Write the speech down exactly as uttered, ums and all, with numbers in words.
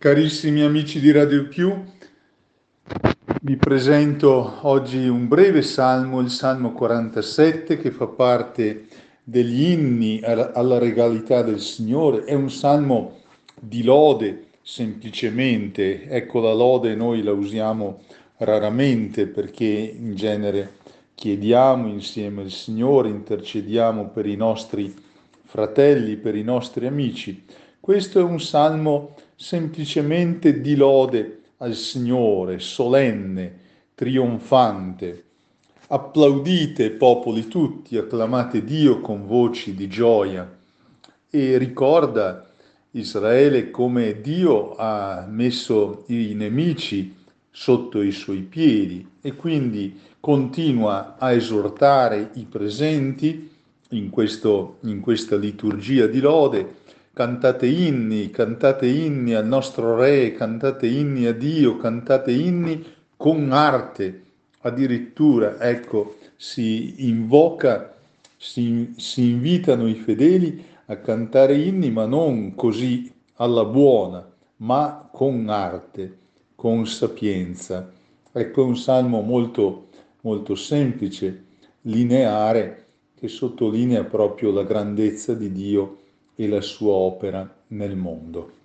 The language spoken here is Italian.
Carissimi amici di Radio Q, vi presento oggi un breve salmo, il Salmo quarantasette, che fa parte degli inni alla alla regalità del Signore. È un salmo di lode, semplicemente. Ecco, la lode noi la usiamo raramente perché in genere chiediamo insieme al Signore, intercediamo per i nostri fratelli, per i nostri amici. Questo è un salmo semplicemente di lode al Signore, solenne, trionfante. Applaudite, popoli tutti, acclamate Dio con voci di gioia. E ricorda Israele come Dio ha messo i nemici sotto i suoi piedi e quindi continua a esortare i presenti in questo, in questa liturgia di lode. Cantate inni, cantate inni al nostro Re, cantate inni a Dio, cantate inni con arte. Addirittura, ecco, si invoca, si, si invitano i fedeli a cantare inni, ma non così alla buona, ma con arte, con sapienza. Ecco, è un salmo molto, molto semplice, lineare, che sottolinea proprio la grandezza di Dio e la sua opera nel mondo.